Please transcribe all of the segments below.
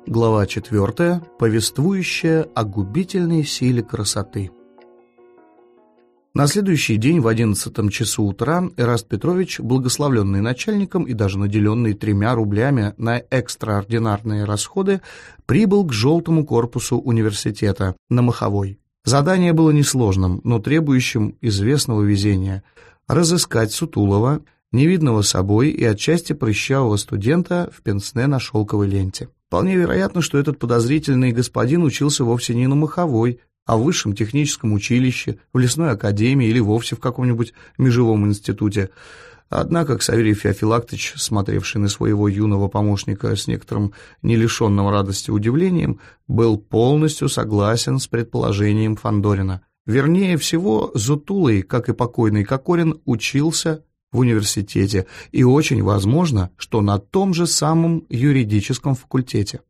Глава 4, повествующая о губительной силе красоты. На следующий день в 11 часу утра Эраст Петрович, благословленный начальником и даже наделенный 3 рублями на экстраординарные расходы, прибыл к желтому корпусу университета на Моховой. Задание было несложным, но требующим известного везения – разыскать сутулого, невидного собой и отчасти прыщавого студента в пенсне на шелковой ленте. Вполне вероятно, что этот подозрительный господин учился вовсе не на Моховой, а в высшем техническом училище, в лесной академии или вовсе в каком-нибудь межевом институте. Однако Ксаверий Феофилактович, смотревший на своего юного помощника с некоторым не лишенным радости удивлением, был полностью согласен с предположением Фандорина. Вернее всего, Зутулый, как и покойный Кокорин, учился в университете, и очень возможно, что на том же самом юридическом факультете.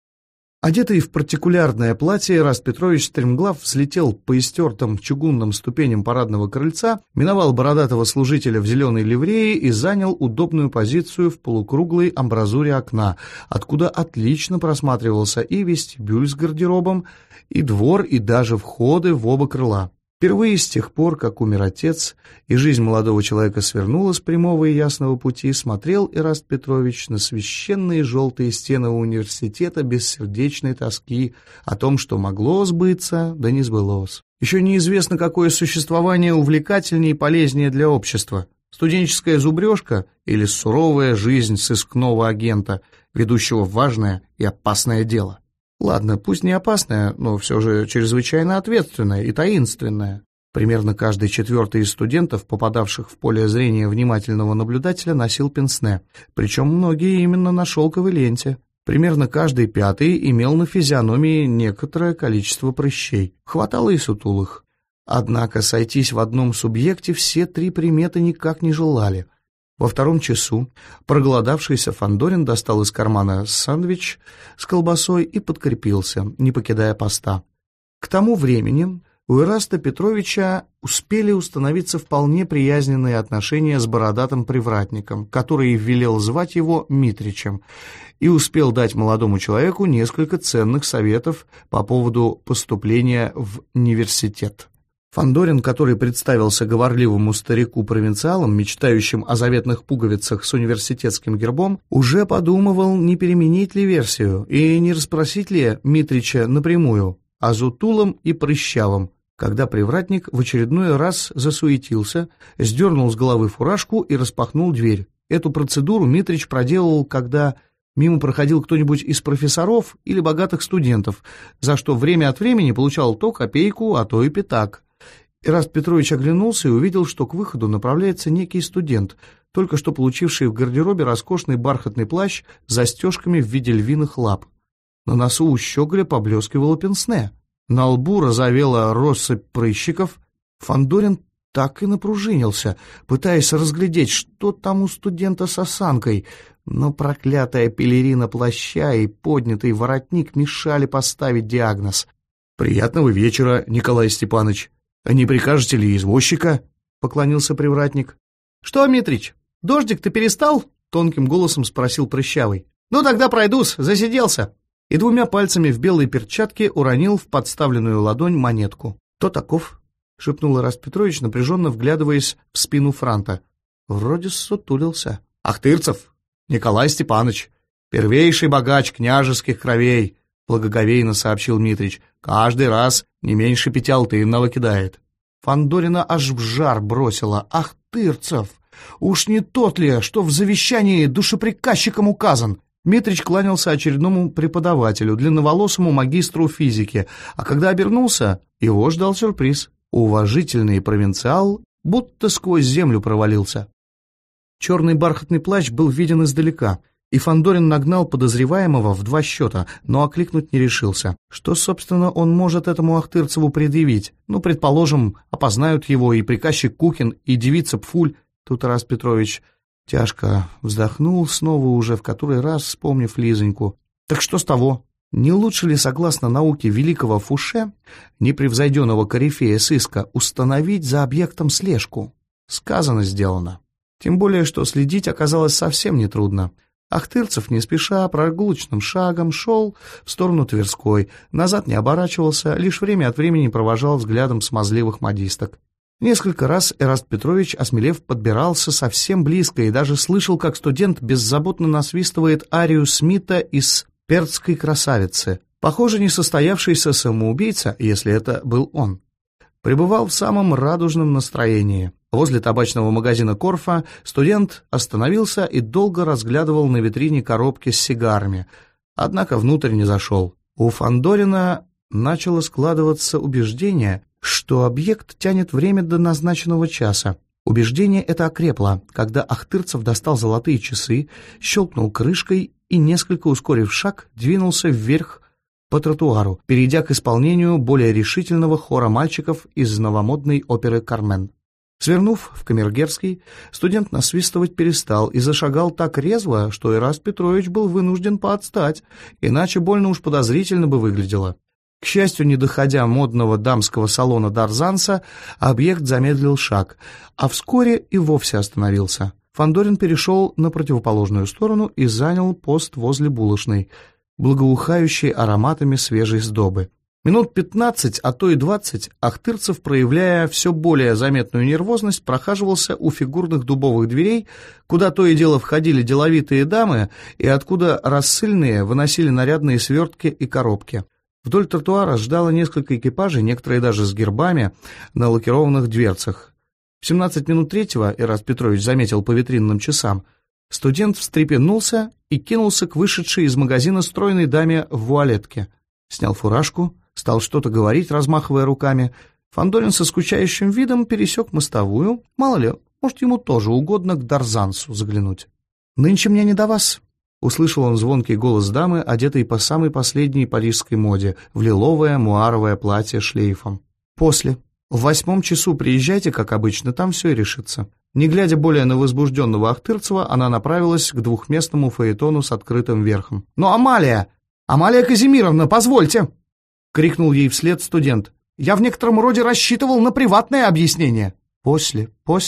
Одетый в партикулярное платье, Эраст Петрович стремглав взлетел по истертым чугунным ступеням парадного крыльца, миновал бородатого служителя в зеленой ливрее и занял удобную позицию в полукруглой амбразуре окна, откуда отлично просматривался и вестибюль с гардеробом, и двор, и даже входы в оба крыла. Впервые с тех пор, как умер отец, и жизнь молодого человека свернула с прямого и ясного пути, смотрел Эраст Петрович на священные желтые стены университета без сердечной тоски о том, что могло сбыться, да не сбылось. Еще неизвестно, какое существование увлекательнее и полезнее для общества: студенческая зубрежка или суровая жизнь сыскного агента, ведущего важное и опасное дело. Ладно, пусть не опасная, но все же чрезвычайно ответственная и таинственная. Примерно каждый 4-й из студентов, попадавших в поле зрения внимательного наблюдателя, носил пенсне, причем многие именно на шелковой ленте. Примерно каждый 5-й имел на физиономии некоторое количество прыщей. Хватало и сутулых. Однако сойтись в одном субъекте все 3 приметы никак не желали. Во 2 часу проголодавшийся Фандорин достал из кармана сэндвич с колбасой и подкрепился, не покидая поста. К тому времени у Эраста Петровича успели установиться вполне приязненные отношения с бородатым привратником, который велел звать его Митричем, и успел дать молодому человеку несколько ценных советов по поводу поступления в университет. Фандорин, который представился говорливому старику-провинциалом, мечтающим о заветных пуговицах с университетским гербом, уже подумывал, не переменить ли версию и не расспросить ли Митрича напрямую о Зутулом и Прыщавом, когда привратник в очередной раз засуетился, сдернул с головы фуражку и распахнул дверь. Эту процедуру Митрич проделал, когда мимо проходил кто-нибудь из профессоров или богатых студентов, за что время от времени получал то копейку, а то и пятак. Эраст Петрович оглянулся и увидел, что к выходу направляется некий студент, только что получивший в гардеробе роскошный бархатный плащ с застежками в виде львиных лап. На носу у щеголя поблескивало пенсне, на лбу разовела россыпь прыщиков. Фандорин так и напружинился, пытаясь разглядеть, что там у студента с осанкой, но проклятая пелерина плаща и поднятый воротник мешали поставить диагноз. «Приятного вечера, Николай Степанович. Не прикажете ли извозчика?» — поклонился привратник. «Что, Митрич, дождик-то перестал?» — тонким голосом спросил Прыщавый. «Ну тогда пройдусь, засиделся». И 2 пальцами в белой перчатке уронил в подставленную ладонь монетку. «Кто таков?» — шепнул Эраст Петрович, напряженно вглядываясь в спину франта. Вроде ссутулился. «Ахтырцев, Николай Степанович, первейший богач княжеских кровей», — благоговейно сообщил Митрич. «Каждый раз не меньше 5 алтынного кидает». Фандорина аж в жар бросила. «Ахтырцев! Уж не тот ли, что в завещании душеприказчиком указан?» Митрич кланялся очередному преподавателю, длинноволосому магистру физики, а когда обернулся, его ждал сюрприз. Уважительный провинциал будто сквозь землю провалился. Черный бархатный плащ был виден издалека, и Фандорин нагнал подозреваемого в 2 счета, но окликнуть не решился. Что, собственно, он может этому Ахтырцеву предъявить? Ну, предположим, опознают его и приказчик Кукин, и девица Пфуль. Тут Эраст Петрович тяжко вздохнул, снова уже в который раз вспомнив Лизоньку. Так что с того? Не лучше ли, согласно науке великого Фуше, непревзойденного корифея сыска, установить за объектом слежку? Сказано, сделано. Тем более, что следить оказалось совсем нетрудно. Ахтырцев не спеша, прогулочным шагом шел в сторону Тверской, назад не оборачивался, лишь время от времени провожал взглядом смазливых модисток. Несколько раз Эраст Петрович, осмелев, подбирался совсем близко и даже слышал, как студент беззаботно насвистывает арию Смита из «Перцкой красавицы». Похоже, несостоявшийся самоубийца, если это был он, пребывал в самом радужном настроении. Возле табачного магазина «Корфа» студент остановился и долго разглядывал на витрине коробки с сигарами, однако внутрь не зашел. У Фандорина начало складываться убеждение, что объект тянет время до назначенного часа. Убеждение это окрепло, когда Ахтырцев достал золотые часы, щелкнул крышкой и, несколько ускорив шаг, двинулся вверх по тротуару, перейдя к исполнению более решительного хора мальчиков из новомодной оперы «Кармен». Свернув в Камергерский, студент насвистывать перестал и зашагал так резво, что Эраст Петрович был вынужден поотстать, иначе больно уж подозрительно бы выглядело. К счастью, не доходя модного дамского салона Дарзанса, объект замедлил шаг, а вскоре и вовсе остановился. Фандорин перешел на противоположную сторону и занял пост возле булочной, благоухающей ароматами свежей сдобы. Минут 15, а то и 20, Ахтырцев, проявляя все более заметную нервозность, прохаживался у фигурных дубовых дверей, куда то и дело входили деловитые дамы и откуда рассыльные выносили нарядные свертки и коробки. Вдоль тротуара ждало несколько экипажей, некоторые даже с гербами на лакированных дверцах. В 17 минут третьего, Эраст Петрович заметил по витринным часам, студент встрепенулся и кинулся к вышедшей из магазина стройной даме в вуалетке. Снял фуражку, стал что-то говорить, размахивая руками. Фандорин со скучающим видом пересек мостовую. Мало ли, может, ему тоже угодно к Дарзансу заглянуть. «Нынче мне не до вас», — услышал он звонкий голос дамы, одетой по самой последней парижской моде, в лиловое муаровое платье шлейфом. «После. В 8 часу приезжайте, как обычно, там все и решится». Не глядя более на возбужденного Ахтырцева, она направилась к двухместному фаэтону с открытым верхом. «Но Амалия! Амалия Казимировна, позвольте!» — крикнул ей вслед студент. «Я в некотором роде рассчитывал на приватное объяснение». «После»,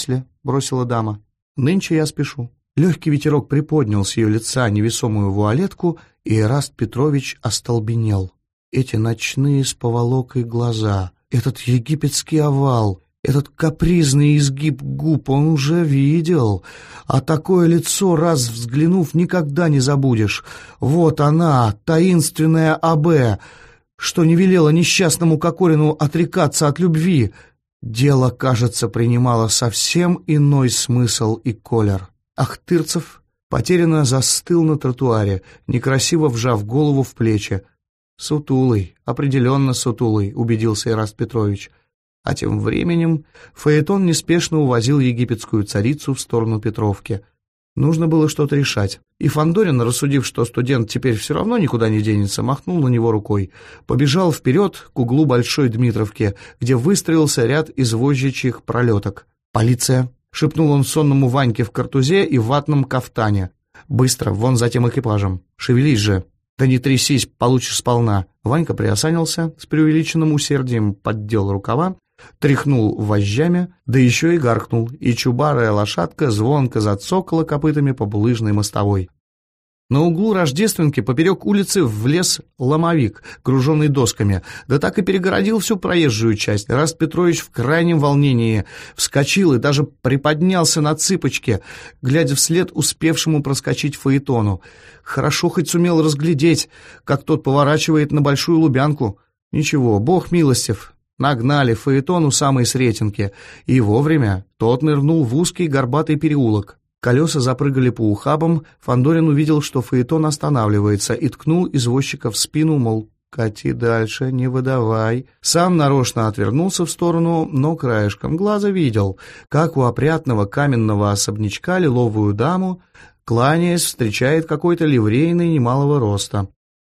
— бросила дама. «Нынче я спешу». Легкий ветерок приподнял с ее лица невесомую вуалетку, и Эраст Петрович остолбенел. Эти ночные с поволокой глаза, этот египетский овал, этот капризный изгиб губ он уже видел, а такое лицо, раз взглянув, никогда не забудешь. Вот она, таинственная Абе, что не велела несчастному Кокорину отрекаться от любви. Дело, кажется, принимало совсем иной смысл и колер. Ахтырцев потерянно застыл на тротуаре, некрасиво вжав голову в плечи. «Сутулый, определенно сутулый», — убедился Эраст Петрович. А тем временем фаэтон неспешно увозил египетскую царицу в сторону Петровки. Нужно было что-то решать. И Фандорин, рассудив, что студент теперь все равно никуда не денется, махнул на него рукой. Побежал вперед к углу Большой Дмитровки, где выстроился ряд извозчичьих пролеток. «Полиция!» — шепнул он сонному Ваньке в картузе и в ватном кафтане. «Быстро, вон за тем экипажем. Шевелись же!» «Да не трясись, получишь сполна». Ванька приосанился, с преувеличенным усердием поддел рукава, тряхнул вожжами, да еще и гаркнул, и чубарая лошадка звонко зацокала копытами по булыжной мостовой. На углу Рождественки поперек улицы влез ломовик, груженный досками, да так и перегородил всю проезжую часть. Эраст Петрович в крайнем волнении вскочил и даже приподнялся на цыпочки, глядя вслед успевшему проскочить фаэтону. Хорошо хоть сумел разглядеть, как тот поворачивает на Большую Лубянку. Ничего, бог милостив. Нагнали фаэтон у самой Сретенки, и вовремя тот нырнул в узкий горбатый переулок. Колеса запрыгали по ухабам, Фандорин увидел, что фаэтон останавливается, и ткнул извозчика в спину, мол, кати дальше, не выдавай. Сам нарочно отвернулся в сторону, но краешком глаза видел, как у опрятного каменного особнячка лиловую даму, кланяясь, встречает какой-то ливрейный немалого роста.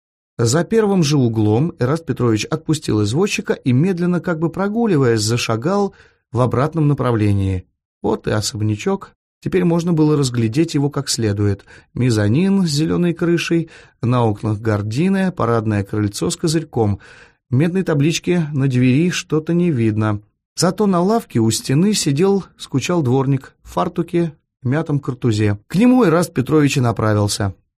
За первым же углом Эраст Петрович отпустил извозчика и, медленно, как бы прогуливаясь, зашагал в обратном направлении. Вот и особнячок. Теперь можно было разглядеть его как следует. Мезонин с зеленой крышей, на окнах гардины, парадное крыльцо с козырьком. Медной таблички на двери что-то не видно. Зато на лавке у стены скучал дворник в фартуке, в мятом картузе. К нему Эраст Петрович и направился.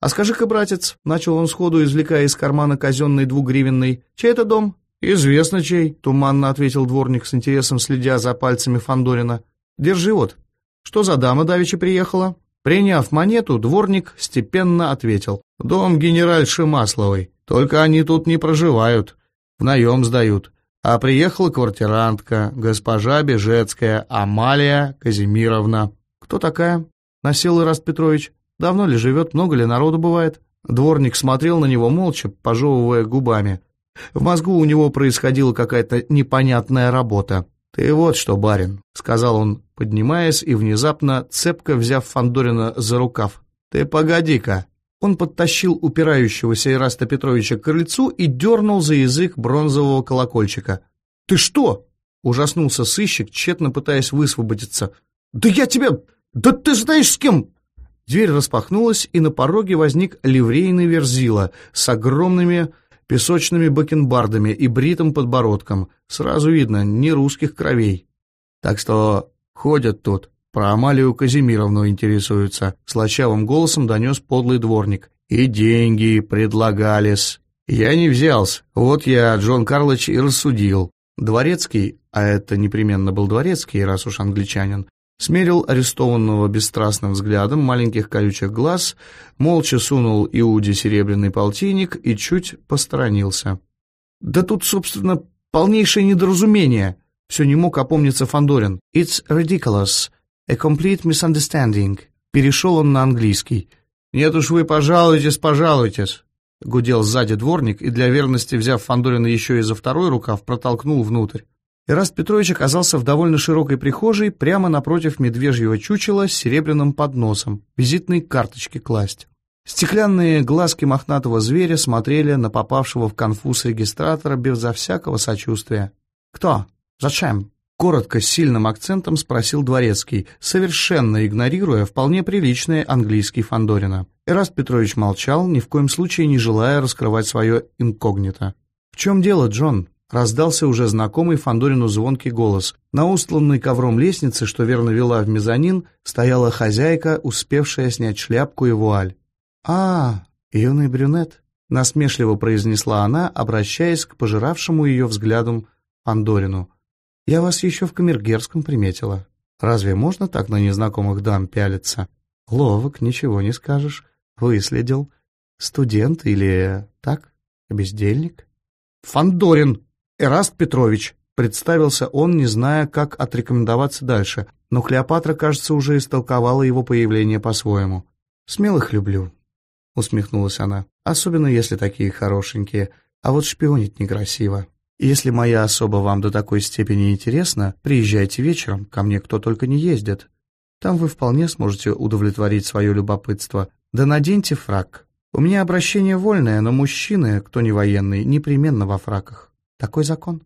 «А скажи-ка, братец», — начал он сходу, извлекая из кармана казенный 2-гривенный, — «чей это дом?» «Известно чей», — туманно ответил дворник, с интересом следя за пальцами Фандорина. «Держи вот. Что за дама давеча приехала?» Приняв монету, дворник степенно ответил: «Дом генеральши Масловой, только они тут не проживают, в наем сдают. А приехала квартирантка, госпожа Бежецкая, Амалия Казимировна». «Кто такая?» — насел Ираст Петрович. «Давно ли живет, много ли народу бывает?» Дворник смотрел на него молча, пожевывая губами. В мозгу у него происходила какая-то непонятная работа. «Ты вот что, барин», — сказал он, поднимаясь и внезапно, цепко взяв Фандорина за рукав. «Ты погоди-ка». Он подтащил упирающегося Ираста Петровича к крыльцу и дернул за язык бронзового колокольчика. «Ты что?» — ужаснулся сыщик, тщетно пытаясь высвободиться. «Да я тебя... Да ты знаешь с кем...» Дверь распахнулась, и на пороге возник ливрейный верзила с огромными песочными бакенбардами и бритым подбородком. Сразу видно, не русских кровей. «Так что ходят тут, про Амалию Казимировну интересуются», — слащавым голосом донес подлый дворник. «И деньги предлагались. Я не взялся. Вот я, Джон Карлыч, и рассудил». Дворецкий, а это непременно был дворецкий, раз уж англичанин, смерил арестованного бесстрастным взглядом маленьких колючих глаз, молча сунул Иуде серебряный полтинник и чуть посторонился. «Да тут, собственно, полнейшее недоразумение», — все не мог опомниться Фандорин. «It's ridiculous. A complete misunderstanding». Перешел он на английский. «Нет уж вы, пожалуйтесь, пожалуйтесь», — гудел сзади дворник и, для верности взяв Фандорина еще и за второй рукав, протолкнул внутрь. Ираст Петрович оказался в довольно широкой прихожей, прямо напротив медвежьего чучела с серебряным подносом, визитные карточки класть. Стеклянные глазки мохнатого зверя смотрели на попавшего в конфуз регистратора безо всякого сочувствия. «Кто? Зачем?» — коротко, с сильным акцентом спросил дворецкий, совершенно игнорируя вполне приличный английский Фандорина. Ираст Петрович молчал, ни в коем случае не желая раскрывать свое инкогнито. «В чем дело, Джон?» — раздался уже знакомый Фандорину звонкий голос. На устланной ковром лестнице, что верно вела в мезонин, стояла хозяйка, успевшая снять шляпку и вуаль. Юный брюнет», — насмешливо произнесла она, обращаясь к пожиравшему ее взглядом Фандорину. «Я вас еще в камергерском приметила. Разве можно так на незнакомых дам пялиться? Ловок, ничего не скажешь. Выследил. Студент или так, бездельник?» «Фандорин Эраст Петрович», — представился он, не зная, как отрекомендоваться дальше, но Клеопатра, кажется, уже истолковала его появление по-своему. «Смелых люблю», — усмехнулась она, — «особенно если такие хорошенькие, а вот шпионить некрасиво. Если моя особа вам до такой степени интересна, приезжайте вечером, ко мне кто только не ездит. Там вы вполне сможете удовлетворить свое любопытство. Да наденьте фрак. У меня обращение вольное, но мужчины, кто не военный, непременно во фраках. Такой закон».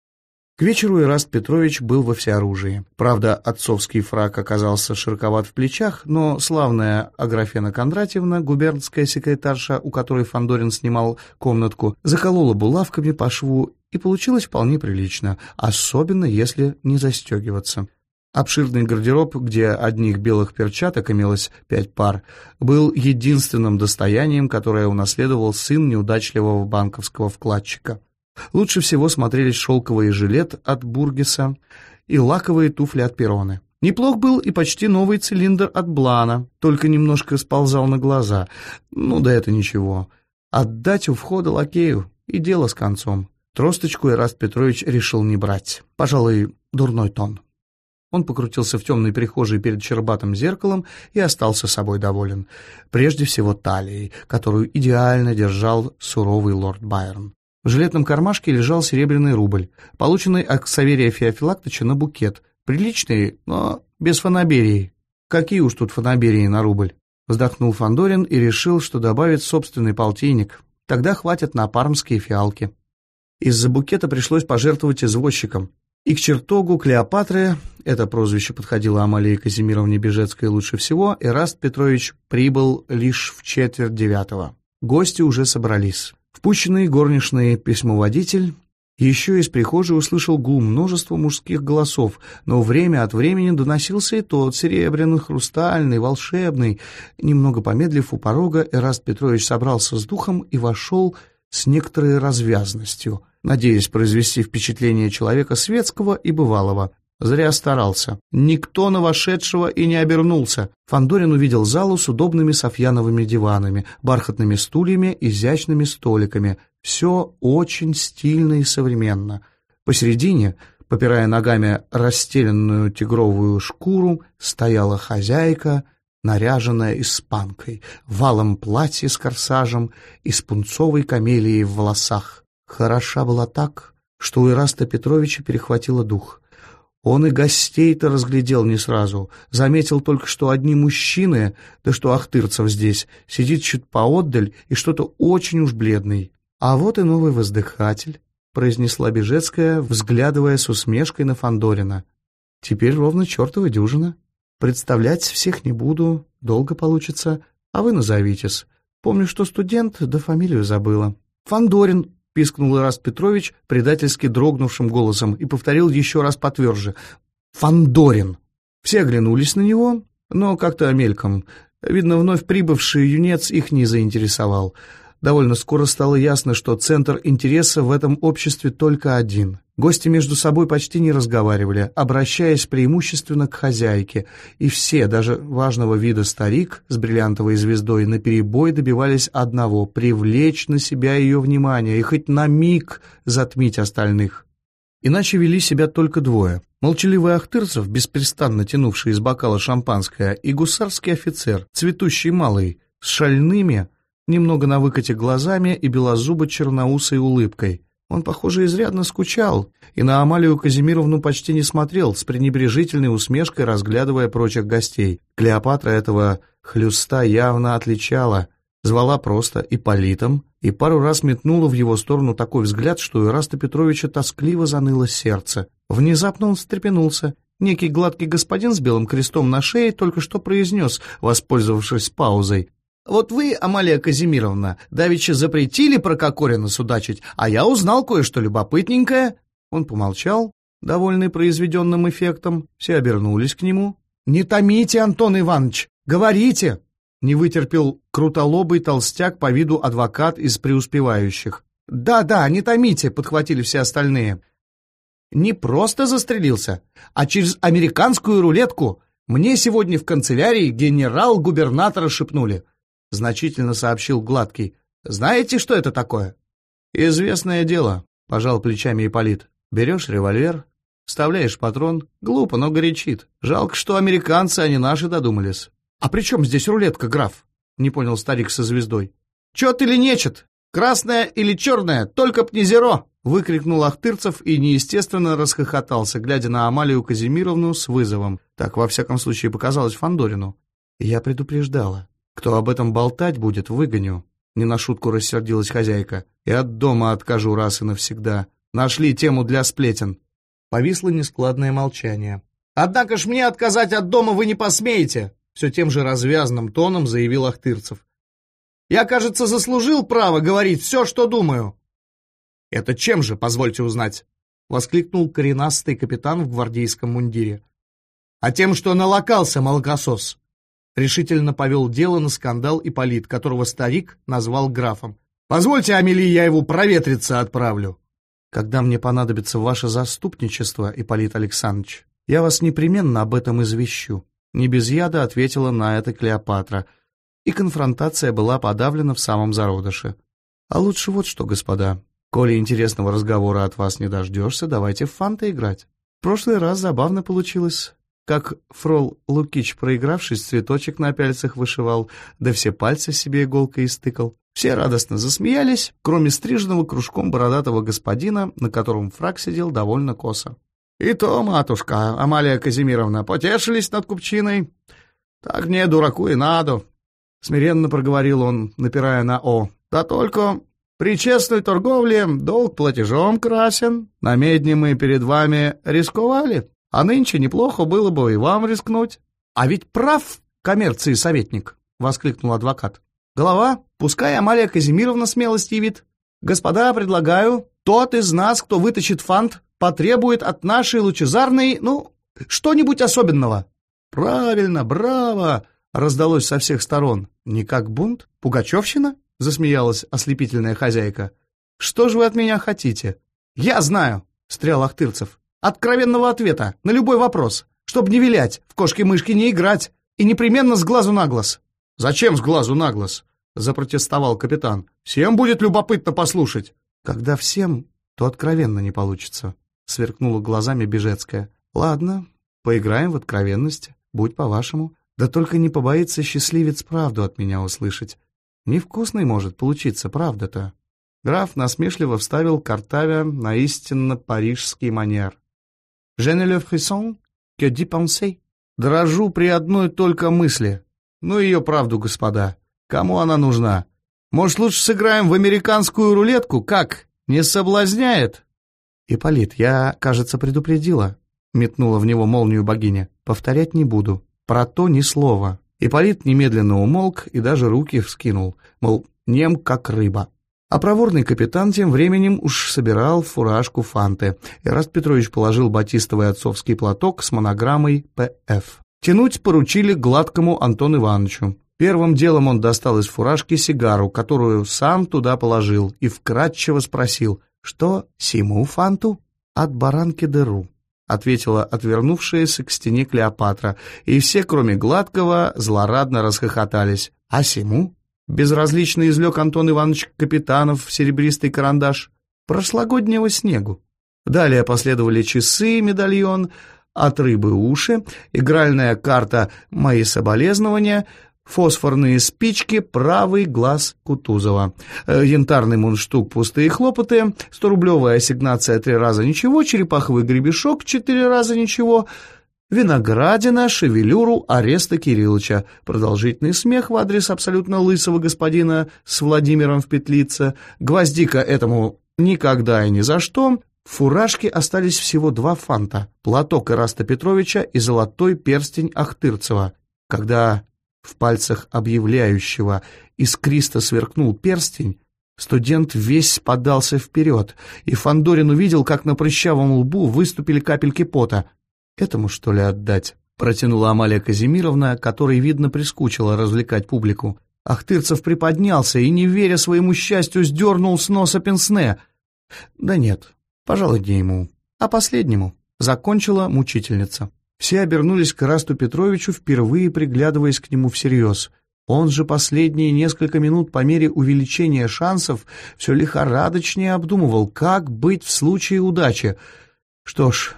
К вечеру Ираст Петрович был во всеоружии. Правда, отцовский фрак оказался широковат в плечах, но славная Аграфена Кондратьевна, губернская секретарша, у которой Фандорин снимал комнатку, заколола булавками по шву, и получилось вполне прилично, особенно если не застегиваться. Обширный гардероб, где одних белых перчаток имелось 5 пар, был единственным достоянием, которое унаследовал сын неудачливого банковского вкладчика. Лучше всего смотрелись шелковый жилет от Бургеса и лаковые туфли от Перроне. Неплох был и почти новый цилиндр от Блана, только немножко сползал на глаза. Ну да это ничего. Отдать у входа лакею, и дело с концом. Тросточку Ираст Петрович решил не брать. Пожалуй, дурной тон. Он покрутился в темной прихожей перед щербатым зеркалом и остался собой доволен. Прежде всего талией, которую идеально держал суровый лорд Байрон. В жилетном кармашке лежал серебряный рубль, полученный от Ксаверия Феофилактовича на букет. Приличный, но без фанаберии. Какие уж тут фанаберии на рубль? Вздохнул Фандорин и решил, что добавит собственный полтинник. Тогда хватит на пармские фиалки. Из-за букета пришлось пожертвовать извозчиком. И к чертогу Клеопатры, это прозвище подходило Амалии Казимировне Бежецкой лучше всего, Ираст Петрович прибыл лишь в 8:45. Гости уже собрались. Впущенный горничный письмоводитель Еще из прихожей услышал гул множества мужских голосов, но время от времени доносился и тот, серебряный, хрустальный, волшебный. Немного помедлив у порога, Эраст Петрович собрался с духом и вошел с некоторой развязностью, надеясь произвести впечатление человека светского и бывалого. Зря старался. Никто на вошедшего и не обернулся. Фандорин увидел залу с удобными софьяновыми диванами, бархатными стульями, изящными столиками. Все очень стильно и современно. Посередине, попирая ногами расстеленную тигровую шкуру, стояла хозяйка, наряженная испанкой, в алом платье с корсажем и с пунцовой камелией в волосах. Хороша была так, что у Эраста Петровича перехватило дух. Он и гостей-то разглядел не сразу, заметил только, что одни мужчины, да что Ахтырцев здесь, сидит чуть поотдаль и что-то очень уж бледный. «А вот и новый воздыхатель», — произнесла Бежецкая, взглядывая с усмешкой на Фандорина. «Теперь ровно чертова дюжина. Представлять всех не буду, долго получится, а вы назовитесь. Помню, что студент, да фамилию забыла». «Фандорин», — пискнул Эраст Петрович предательски дрогнувшим голосом и повторил еще раз потверже. «Фандорин». Все оглянулись на него, но как-то мельком. Видно, вновь прибывший юнец их не заинтересовал. Довольно скоро стало ясно, что центр интереса в этом обществе только один. Гости между собой почти не разговаривали, обращаясь преимущественно к хозяйке, и все, даже важного вида старик с бриллиантовой звездой, наперебой добивались одного — привлечь на себя ее внимание и хоть на миг затмить остальных. Иначе вели себя только двое. Молчаливый Ахтырцев, беспрестанно тянувший из бокала шампанское, и гусарский офицер, цветущий малый, с шальными, немного на выкате глазами и белозубо-черноусой улыбкой. Он, похоже, изрядно скучал, и на Амалию Казимировну почти не смотрел, с пренебрежительной усмешкой разглядывая прочих гостей. Клеопатра этого хлюста явно отличала, звала просто Ипполитом и пару раз метнула в его сторону такой взгляд, что у Эраста Петровича тоскливо заныло сердце. Внезапно он встрепенулся. Некий гладкий господин с белым крестом на шее только что произнес, воспользовавшись паузой: «Вот вы, Амалия Казимировна, давеча запретили про Кокорина судачить, а я узнал кое-что любопытненькое». Он помолчал, довольный произведенным эффектом. Все обернулись к нему. «Не томите, Антон Иванович, говорите!» Не вытерпел крутолобый толстяк, по виду адвокат из преуспевающих. «Да, не томите», — подхватили все остальные. «Не просто застрелился, а через американскую рулетку. Мне сегодня в канцелярии генерал-губернатора шепнули», — значительно сообщил Гладкий. «Знаете, что это такое?» «Известное дело», — пожал плечами Ипполит. «Берешь револьвер, вставляешь патрон. Глупо, но горячит. Жалко, что американцы, а не наши додумались». «А при чем здесь рулетка, граф?» — не понял старик со звездой. «Чет или нечет? Красное или черное? Только б не зеро!» — выкрикнул Ахтырцев и неестественно расхохотался, глядя на Амалию Казимировну с вызовом. Так, во всяком случае, показалось Фандорину. «Я предупреждала. Кто об этом болтать будет, выгоню». Не на шутку рассердилась хозяйка. «И от дома откажу раз и навсегда. Нашли тему для сплетен». Повисло нескладное молчание. «Однако ж мне отказать от дома вы не посмеете!» Все тем же развязным тоном заявил Ахтырцев. «Я, кажется, заслужил право говорить все, что думаю». «Это чем же, позвольте узнать?» — воскликнул коренастый капитан в гвардейском мундире. «А тем, что налокался молокосос», — решительно повел дело на скандал Ипполит, которого старик назвал графом. «Позвольте, Амелии, я его проветриться отправлю». «Когда мне понадобится ваше заступничество, Ипполит Александрович, я вас непременно об этом извещу». Не без яда ответила на это Клеопатра, и конфронтация была подавлена в самом зародыше. «А лучше вот что, господа, коли интересного разговора от вас не дождешься, давайте в фанты играть. В прошлый раз забавно получилось, как фрол Лукич, проигравшись, цветочек на пяльцах вышивал, да все пальцы себе иголкой истыкал. Все радостно засмеялись, кроме стриженного кружком бородатого господина, на котором фрак сидел довольно косо. «И то, матушка, Амалия Казимировна, потешились над купчиной. Так мне, дураку, и надо», — смиренно проговорил он, напирая на «о». «Да только при честной торговле долг платежом красен. На медне мы перед вами рисковали, а нынче неплохо было бы и вам рискнуть». «А ведь прав коммерции советник», — воскликнул адвокат. «Голова, пускай Амалия Казимировна смелость явит. Господа, предлагаю, тот из нас, кто вытащит фант, потребует от нашей лучезарной, что-нибудь особенного». «Правильно, браво!» — раздалось со всех сторон. «Не как бунт? Пугачевщина?» — засмеялась ослепительная хозяйка. «Что же вы от меня хотите?» «Я знаю!» — встрял Ахтырцев. «Откровенного ответа на любой вопрос, чтобы не вилять, в кошки-мышки не играть и непременно с глазу на глаз». «Зачем с глазу на глаз?» — запротестовал капитан. «Всем будет любопытно послушать». «Когда всем, то откровенно не получится», — сверкнула глазами Бежецкая. «Ладно, поиграем в откровенность, будь по-вашему. Да только не побоится счастливец правду от меня услышать. Невкусной может получиться правда-то». Граф насмешливо вставил Картавя на истинно парижский манер. «Je ne le frisson que d'y penser». «Дрожу при одной только мысли. Ну ее правду, господа. Кому она нужна? Может, лучше сыграем в американскую рулетку? Как? Не соблазняет?» «Ипполит, я, кажется, предупредила», — метнула в него молнию богиня. «Повторять не буду. Про то ни слова». Ипполит немедленно умолк и даже руки вскинул, мол, нем как рыба. А проворный капитан тем временем уж собирал в фуражку фанты. Эраст Петрович положил батистовый отцовский платок с монограммой «П.Ф». Тянуть поручили гладкому Антону Ивановичу. Первым делом он достал из фуражки сигару, которую сам туда положил, и вкратчиво спросил: «Что, сему фанту?» «От баранки дыру», — ответила отвернувшаяся к стене Клеопатра, и все, кроме Гладкого, злорадно расхохотались. «А сему?» — безразлично излег Антон Иванович Капитанов в серебристый карандаш. «Прошлогоднего снегу». Далее последовали часы, медальон, от рыбы уши, игральная карта «Мои соболезнования», фосфорные спички, правый глаз Кутузова, янтарный мундштук, пустые хлопоты, 100-рублевая ассигнация 3 раза ничего, черепаховый гребешок 4 раза ничего, виноградина, шевелюру Ареста Кирилловича, продолжительный смех в адрес абсолютно лысого господина с Владимиром в петлице, гвоздика этому никогда и ни за что. В фуражке остались всего 2 фанта, платок Эраста Петровича и золотой перстень Ахтырцева. Когда в пальцах объявляющего искристо сверкнул перстень, студент весь подался вперед, и Фандорин увидел, как на прыщавом лбу выступили капельки пота. «Этому, что ли, отдать?» — протянула Амалия Казимировна, которой, видно, прискучило развлекать публику. Ахтырцев приподнялся и, не веря своему счастью, сдернул с носа пенсне. «Да нет, пожалуй, не ему, а последнему», — закончила мучительница. Все обернулись к Эрасту Петровичу, впервые приглядываясь к нему всерьез. Он же последние несколько минут по мере увеличения шансов все лихорадочнее обдумывал, как быть в случае удачи. Что ж,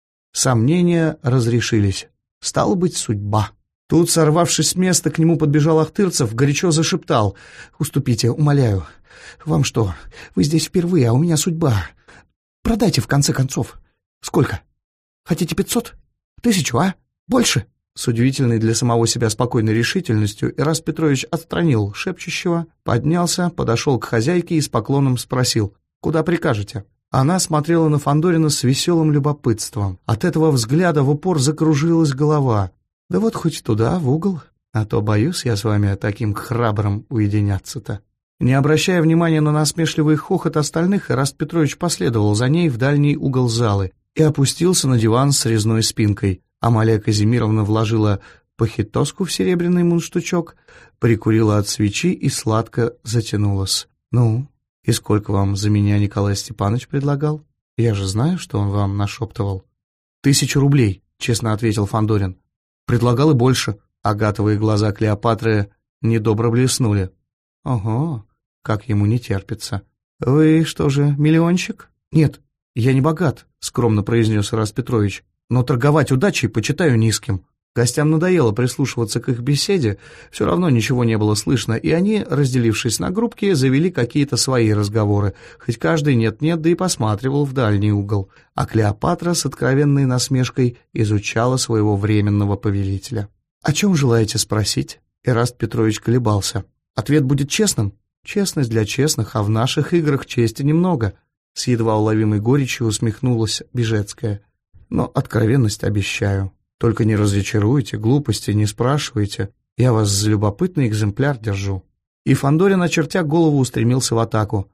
сомнения разрешились. Стало быть, судьба. Тут, сорвавшись с места, к нему подбежал Ахтырцев, горячо зашептал: «Уступите, умоляю. Вам что, вы здесь впервые, а у меня судьба. Продайте в конце концов. Сколько? Хотите 500? 1000, а? Больше?» С удивительной для самого себя спокойной решительностью Эраст Петрович отстранил шепчущего, поднялся, подошел к хозяйке и с поклоном спросил: «Куда прикажете?» Она смотрела на Фандорина с веселым любопытством. От этого взгляда в упор закружилась голова. «Да вот хоть туда, в угол, а то боюсь я с вами таким храбрым уединяться-то». Не обращая внимания на насмешливый хохот остальных, Эраст Петрович последовал за ней в дальний угол залы и опустился на диван с резной спинкой. Амалия Казимировна вложила похитоску в серебряный мундштучок, прикурила от свечи и сладко затянулась. «Ну, и сколько вам за меня Николай Степанович предлагал? Я же знаю, что он вам нашептывал». 1000 рублей, честно ответил Фандорин. «Предлагал и больше». Агатовые глаза Клеопатры недобро блеснули. «Ого, как ему не терпится. Вы что же, миллионщик?» «Нет, я не богат», — скромно произнес Эраст Петрович. «Но торговать удачей почитаю низким». Гостям надоело прислушиваться к их беседе, все равно ничего не было слышно, и они, разделившись на группки, завели какие-то свои разговоры, хоть каждый нет-нет, да и посматривал в дальний угол, а Клеопатра с откровенной насмешкой изучала своего временного повелителя. «О чем желаете спросить?» Эраст Петрович колебался. «Ответ будет честным?» «Честность для честных, а в наших играх чести немного», — с едва уловимой горечью усмехнулась Бежецкая. «Но откровенность обещаю. Только не разочаруйте, глупости не спрашивайте. Я вас за любопытный экземпляр держу». И Фандорин, очертя голову, устремился в атаку.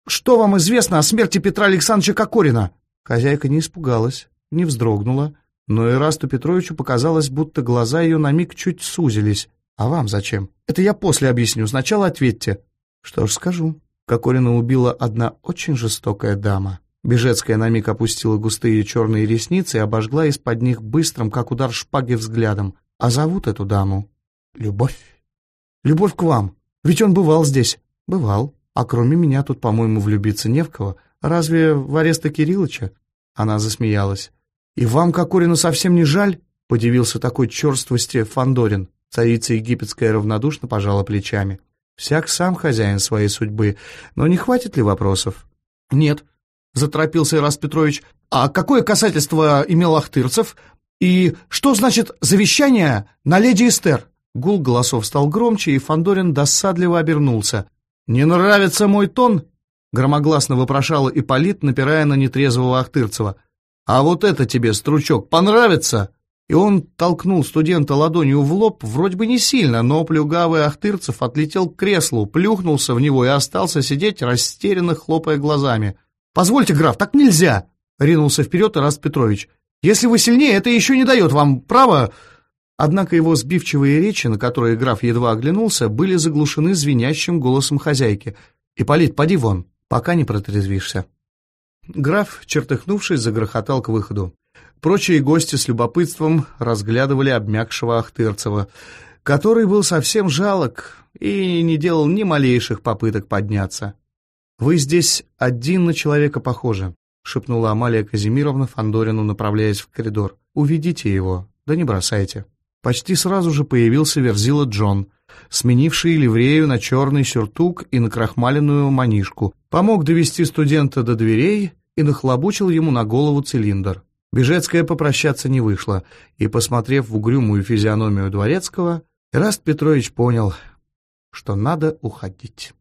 что вам известно о смерти Петра Александровича Кокорина?» Хозяйка не испугалась, не вздрогнула, но Ирасту Петровичу показалось, будто глаза ее на миг чуть сузились. «А вам зачем?» «Это я после объясню, сначала ответьте». «Что ж скажу. Кокорина убила одна очень жестокая дама». Бежецкая на миг опустила густые черные ресницы и обожгла из-под них быстрым, как удар шпаги, взглядом. «А зовут эту даму Любовь». «Любовь к вам. Ведь он бывал здесь». «Бывал. А кроме меня тут, по-моему, влюбиться не в кого. Разве в Ореста Кириллыча?» Она засмеялась. «И вам Кокорину совсем не жаль?» — подивился такой черствости Фандорин. Царица египетская равнодушно пожала плечами. «Всяк сам хозяин своей судьбы. Но не хватит ли вопросов?» «Нет», — заторопился Ираст Петрович. «А какое касательство имел Ахтырцев? И что значит завещание на леди Эстер?» Гул голосов стал громче, и Фандорин досадливо обернулся. «Не нравится мой тон?» — громогласно вопрошала Ипполит, напирая на нетрезвого Ахтырцева. «А вот это тебе, стручок, понравится?» И он толкнул студента ладонью в лоб, вроде бы не сильно, но плюгавый Ахтырцев отлетел к креслу, плюхнулся в него и остался сидеть, растерянно хлопая глазами. «Позвольте, граф, так нельзя!» — ринулся вперед Ираст Петрович. «Если вы сильнее, это еще не дает вам права...» Однако его сбивчивые речи, на которые граф едва оглянулся, были заглушены звенящим голосом хозяйки. «Ипполит, поди вон, пока не протрезвишься». Граф, чертыхнувшись, загрохотал к выходу. Прочие гости с любопытством разглядывали обмякшего Ахтырцева, который был совсем жалок и не делал ни малейших попыток подняться. «Вы здесь один на человека похожи», — шепнула Амалия Казимировна Фандорину, направляясь в коридор. «Уведите его, да не бросайте». Почти сразу же появился Верзила Джон, сменивший ливрею на черный сюртук и накрахмаленную манишку, помог довести студента до дверей и нахлобучил ему на голову цилиндр. Бежецкая попрощаться не вышла, и, посмотрев в угрюмую физиономию дворецкого, Ираст Петрович понял, что надо уходить.